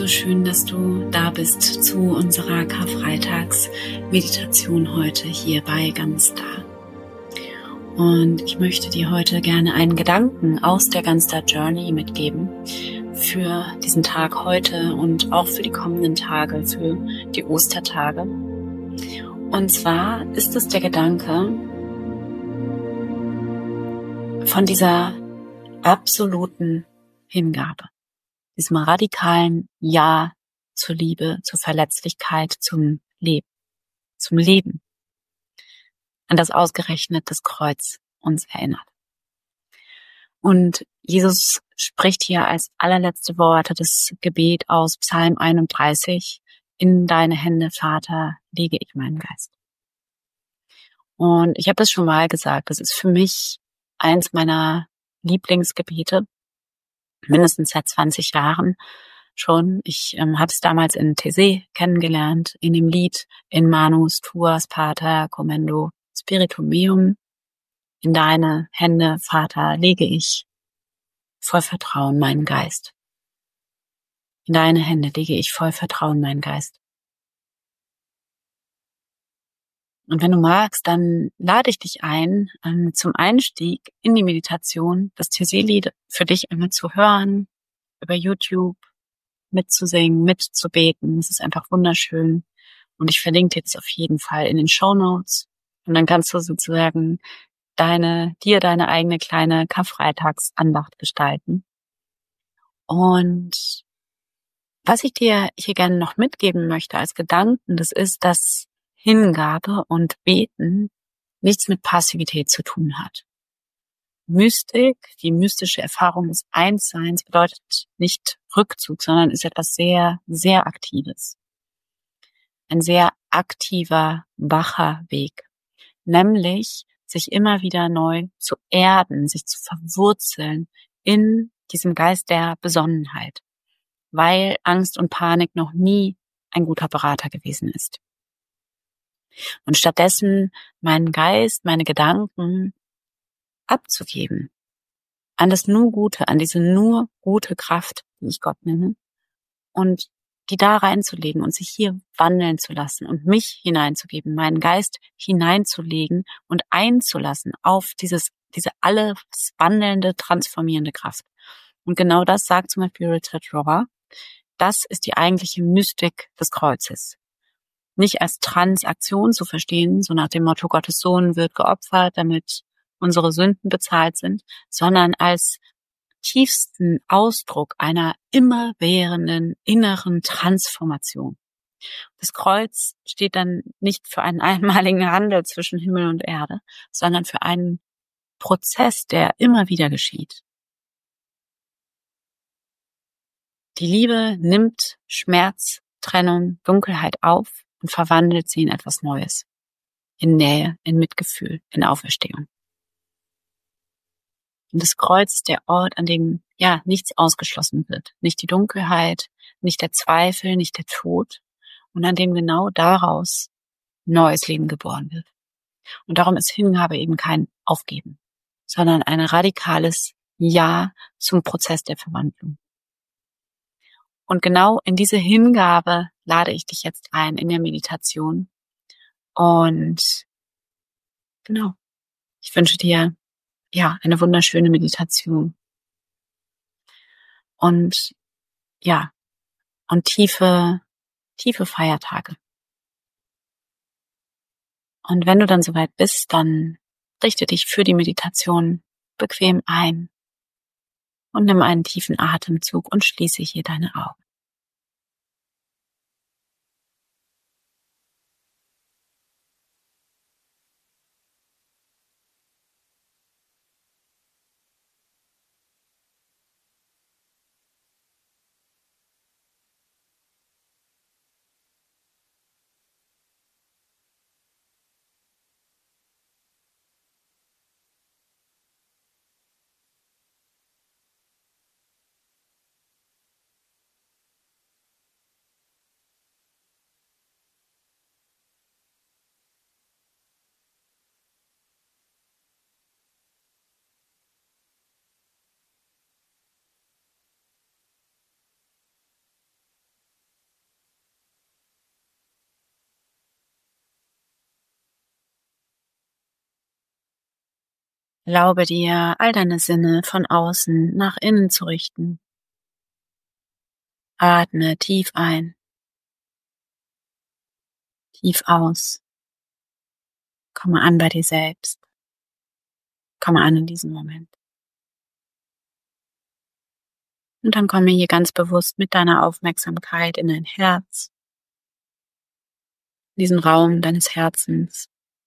so schön, dass du da bist zu unserer Karfreitags-Meditation heute hier bei Ganz Da. Und ich möchte dir heute gerne einen Gedanken aus der Ganz Da Journey mitgeben für diesen Tag heute und auch für die kommenden Tage, für die Ostertage. Und zwar ist es der Gedanke von dieser absoluten Hingabe, diesem radikalen Ja zur Liebe, zur Verletzlichkeit, zum Leben, an das ausgerechnet das Kreuz uns erinnert. Und Jesus spricht hier als allerletzte Worte das Gebet aus Psalm 31, in deine Hände, Vater, lege ich meinen Geist. Und ich habe das schon mal gesagt, das ist für mich eins meiner Lieblingsgebete, mindestens seit 20 Jahren schon. Ich hatte es damals in Taizé kennengelernt, in dem Lied In manus tuas pater commendo spiritum meum. In deine Hände, Vater, lege ich voll Vertrauen meinen Geist. In deine Hände lege ich voll Vertrauen meinen Geist. Und wenn du magst, dann lade ich dich ein, zum Einstieg in die Meditation das Taizé-Lied für dich einmal zu hören, über YouTube mitzusingen, mitzubeten. Es ist einfach wunderschön. Und ich verlinke dir das auf jeden Fall in den Shownotes. Und dann kannst du sozusagen deine eigene kleine Karfreitagsandacht gestalten. Und was ich dir hier gerne noch mitgeben möchte als Gedanken, das ist, dass Hingabe und Beten nichts mit Passivität zu tun hat. Mystik, die mystische Erfahrung des Einsseins bedeutet nicht Rückzug, sondern ist etwas sehr, sehr Aktives. Ein sehr aktiver, wacher Weg. Nämlich, sich immer wieder neu zu erden, sich zu verwurzeln in diesem Geist der Besonnenheit. Weil Angst und Panik noch nie ein guter Berater gewesen ist. Und stattdessen meinen Geist, meine Gedanken abzugeben an das nur Gute, an diese nur gute Kraft, die ich Gott nenne, und die da reinzulegen und sich hier wandeln zu lassen und mich hineinzugeben, meinen Geist hineinzulegen und einzulassen auf diese alles wandelnde, transformierende Kraft. Und genau das sagt zum Beispiel Richard Rohr. Das ist die eigentliche Mystik des Kreuzes. Nicht als Transaktion zu verstehen, so nach dem Motto, Gottes Sohn wird geopfert, damit unsere Sünden bezahlt sind, sondern als tiefsten Ausdruck einer immerwährenden inneren Transformation. Das Kreuz steht dann nicht für einen einmaligen Handel zwischen Himmel und Erde, sondern für einen Prozess, der immer wieder geschieht. Die Liebe nimmt Schmerz, Trennung, Dunkelheit auf und verwandelt sie in etwas Neues. In Nähe, in Mitgefühl, in Auferstehung. Und das Kreuz ist der Ort, an dem nichts ausgeschlossen wird. Nicht die Dunkelheit, nicht der Zweifel, nicht der Tod. Und an dem genau daraus neues Leben geboren wird. Und darum ist Hingabe eben kein Aufgeben, sondern ein radikales Ja zum Prozess der Verwandlung. Und genau in diese Hingabe lade ich dich jetzt ein in der Meditation. Und genau, ich wünsche dir eine wunderschöne Meditation. Und tiefe Feiertage. Und wenn du dann soweit bist, dann richte dich für die Meditation bequem ein und nimm einen tiefen Atemzug und schließe hier deine Augen. Erlaube dir, all deine Sinne von außen nach innen zu richten. Atme tief ein, tief aus. Komme an bei dir selbst. Komme an in diesem Moment. Und dann komme hier ganz bewusst mit deiner Aufmerksamkeit in dein Herz, in diesen Raum deines Herzens.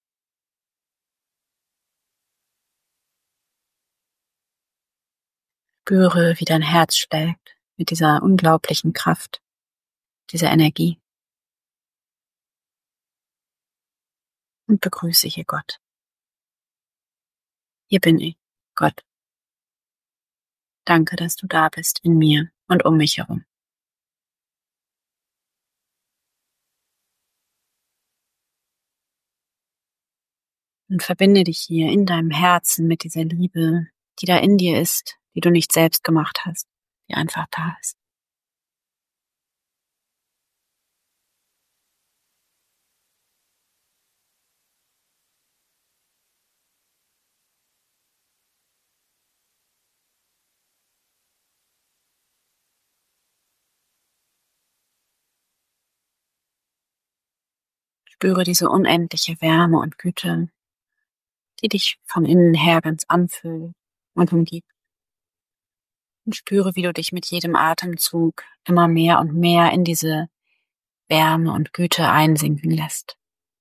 Spüre, wie dein Herz schlägt mit dieser unglaublichen Kraft, dieser Energie. Und begrüße hier Gott. Hier bin ich, Gott. Danke, dass du da bist in mir und um mich herum. Und verbinde dich hier in deinem Herzen mit dieser Liebe, die da in dir ist, die du nicht selbst gemacht hast, die einfach da ist. Spüre diese unendliche Wärme und Güte, die dich von innen her ganz anfüllt und umgibt. Und spüre, wie du dich mit jedem Atemzug immer mehr und mehr in diese Wärme und Güte einsinken lässt.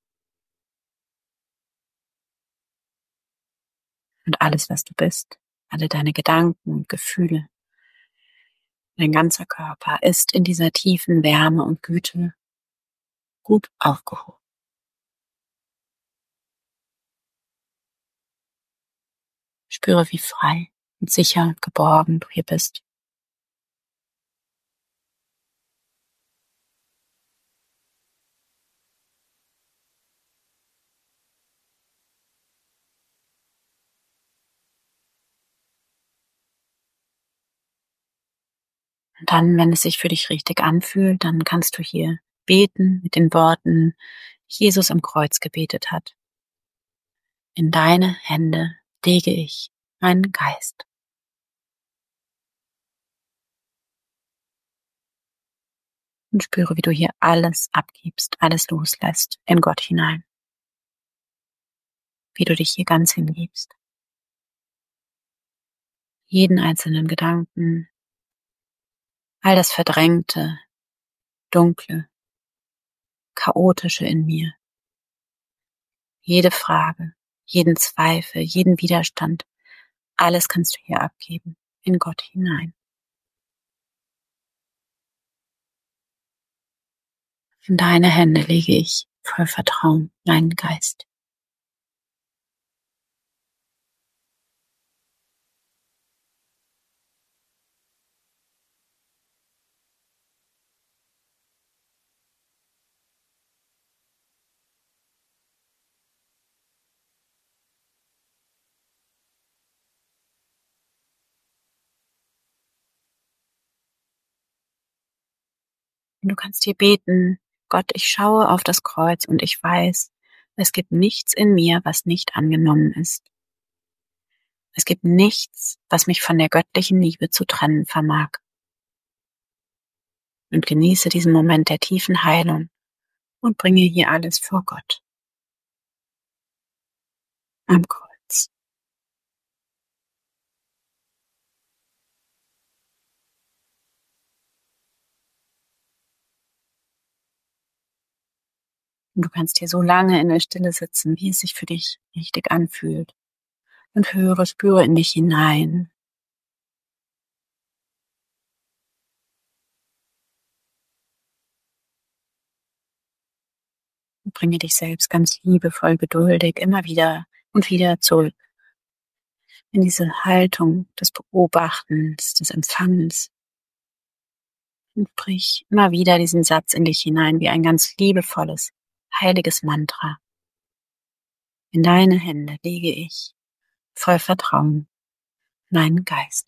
Und alles, was du bist, alle deine Gedanken und Gefühle, dein ganzer Körper ist in dieser tiefen Wärme und Güte gut aufgehoben. Spüre, wie frei und sicher und geborgen du hier bist. Und dann, wenn es sich für dich richtig anfühlt, dann kannst du hier beten mit den Worten, die Jesus am Kreuz gebetet hat. In deine Hände lege ich meinen Geist. Und spüre, wie du hier alles abgibst, alles loslässt in Gott hinein. Wie du dich hier ganz hingibst. Jeden einzelnen Gedanken, all das Verdrängte, Dunkle, Chaotische in mir. Jede Frage, jeden Zweifel, jeden Widerstand, alles kannst du hier abgeben, in Gott hinein. In deine Hände lege ich voll Vertrauen meinen Geist. Und du kannst hier beten: Gott, ich schaue auf das Kreuz und ich weiß, es gibt nichts in mir, was nicht angenommen ist. Es gibt nichts, was mich von der göttlichen Liebe zu trennen vermag. Und genieße diesen Moment der tiefen Heilung und bringe hier alles vor Gott am Kreuz. Und du kannst hier so lange in der Stille sitzen, wie es sich für dich richtig anfühlt. Und höre, spüre in dich hinein. Und bringe dich selbst ganz liebevoll, geduldig immer wieder und wieder zurück in diese Haltung des Beobachtens, des Empfangens. Und sprich immer wieder diesen Satz in dich hinein wie ein ganz liebevolles, heiliges Mantra. In deine Hände lege ich voll Vertrauen meinen Geist.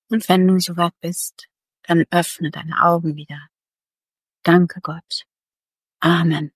Und wenn du soweit bist, dann öffne deine Augen wieder. Danke Gott. Amen.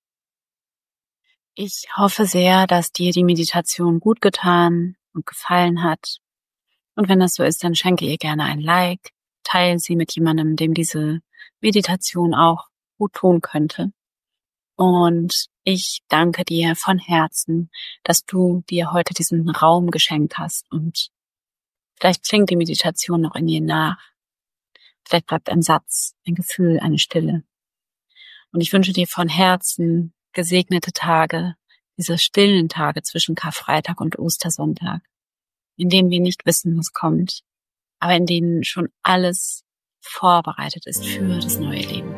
Ich hoffe sehr, dass dir die Meditation gut getan und gefallen hat. Und wenn das so ist, dann schenke ihr gerne ein Like, teile sie mit jemandem, dem diese Meditation auch gut tun könnte. Und ich danke dir von Herzen, dass du dir heute diesen Raum geschenkt hast. Und vielleicht klingt die Meditation noch in dir nach. Vielleicht bleibt ein Satz, ein Gefühl, eine Stille. Und ich wünsche dir von Herzen gesegnete Tage, diese stillen Tage zwischen Karfreitag und Ostersonntag, in denen wir nicht wissen, was kommt, aber in denen schon alles vorbereitet ist für das neue Leben.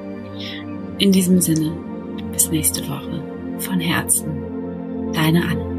In diesem Sinne, bis nächste Woche. Von Herzen, deine Anne.